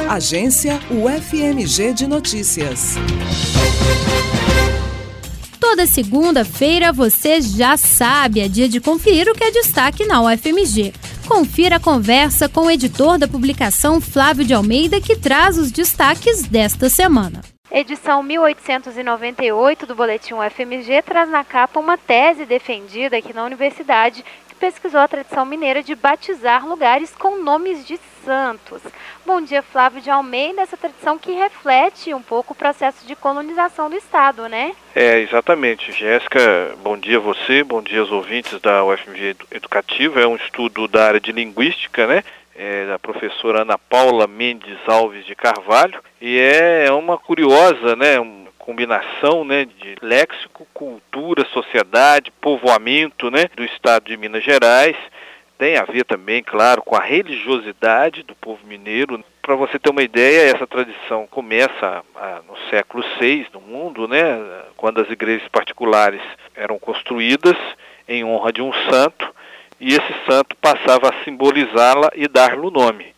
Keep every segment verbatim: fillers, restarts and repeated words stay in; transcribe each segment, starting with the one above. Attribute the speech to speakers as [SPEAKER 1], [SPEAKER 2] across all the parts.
[SPEAKER 1] Agência U F M G de Notícias.
[SPEAKER 2] Toda segunda-feira você já sabe, é dia de conferir o que é destaque na U F M G. Confira a conversa com o editor da publicação, Flávio de Almeida, que traz os destaques desta semana.
[SPEAKER 3] Edição mil oitocentos e noventa e oito do Boletim U F M G traz na capa uma tese defendida aqui na universidade que pesquisou a tradição mineira de batizar lugares com nomes de santos. Bom dia, Flávio de Almeida, essa tradição que reflete um pouco o processo de colonização do Estado, né?
[SPEAKER 4] É, exatamente, Jéssica. Bom dia a você, bom dia aos ouvintes da U F M G Educativa. É um estudo da área de linguística, né? É da professora Ana Paula Mendes Alves de Carvalho, e é uma curiosa, né, uma combinação, né, de léxico, cultura, sociedade, povoamento, né, do estado de Minas Gerais. Tem a ver também, claro, com a religiosidade do povo mineiro. Para você ter uma ideia, essa tradição começa ah, no século seis no mundo, né, quando as igrejas particulares eram construídas em honra de um santo, e esse santo passava a simbolizá-la e dar-lhe o nome.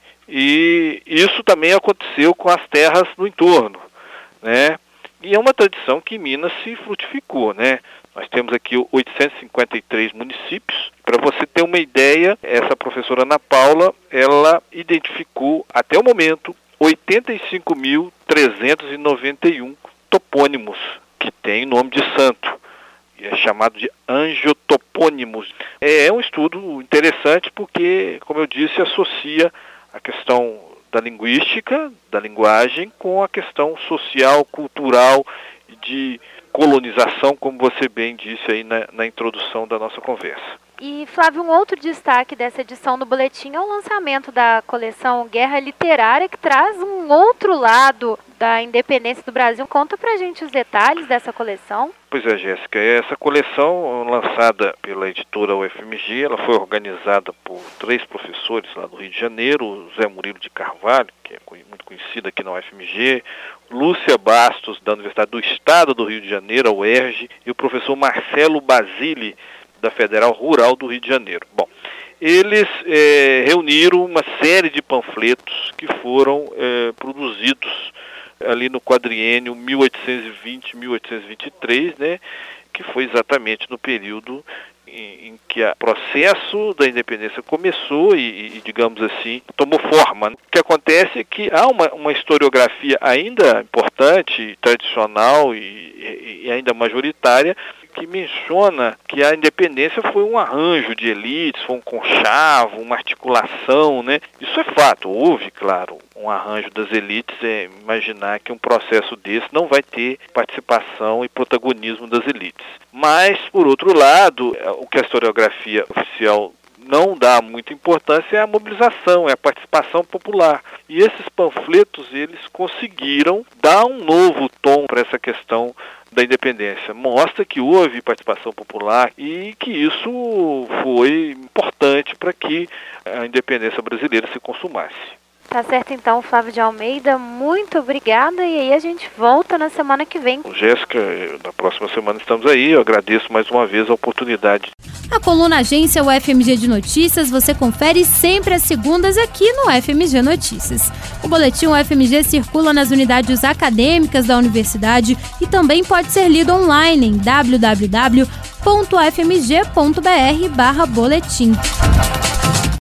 [SPEAKER 4] E isso também aconteceu com as terras no entorno, né? E é uma tradição que em Minas se frutificou, né? Nós temos aqui oitocentos e cinquenta e três municípios. Para você ter uma ideia, essa professora Ana Paula, ela identificou, até o momento, oitenta e cinco mil trezentos e noventa e um topônimos que têm nome de santo. É chamado de angiotopônimos. É um estudo interessante porque, como eu disse, associa a questão da linguística, da linguagem, com a questão social, cultural, de colonização, como você bem disse aí na, na introdução da nossa conversa.
[SPEAKER 3] E, Flávio, um outro destaque dessa edição do Boletim é o lançamento da coleção Guerra Literária, que traz um outro lado da independência do Brasil. Conta pra gente os detalhes dessa coleção.
[SPEAKER 4] Pois é, Jéssica, essa coleção lançada pela editora U F M G, ela foi organizada por três professores lá do Rio de Janeiro, o Zé Murilo de Carvalho, que é muito conhecido aqui na U F M G, Lúcia Bastos, da Universidade do Estado do Rio de Janeiro, a U E R J, e o professor Marcelo Basile, da Federal Rural do Rio de Janeiro. Bom, eles é, reuniram uma série de panfletos que foram é, produzidos ali no quadriênio mil oitocentos e vinte a mil oitocentos e vinte e três, né, que foi exatamente no período em, em que o processo da independência começou e, e, digamos assim, tomou forma. O que acontece é que há uma, uma historiografia ainda importante, tradicional e, e ainda majoritária, que menciona que a independência foi um arranjo de elites, foi um conchavo, uma articulação, né? Isso é fato, houve, claro, um arranjo das elites, é imaginar que um processo desse não vai ter participação e protagonismo das elites. Mas, por outro lado, o que a historiografia oficial não dá muita importância é a mobilização, é a participação popular. E esses panfletos, eles conseguiram dar um novo tom para essa questão da independência. Mostra que houve participação popular e que isso foi importante para que a independência brasileira se consumasse.
[SPEAKER 3] Tá certo então, Flávio de Almeida, muito obrigada, e aí a gente volta na semana que vem.
[SPEAKER 4] Jéssica, na próxima semana estamos aí, eu agradeço mais uma vez a oportunidade.
[SPEAKER 2] A coluna Agência U F M G de Notícias você confere sempre às segundas aqui no U F M G Notícias. O Boletim U F M G circula nas unidades acadêmicas da universidade e também pode ser lido online em w w w ponto u f m g ponto b r barra boletim.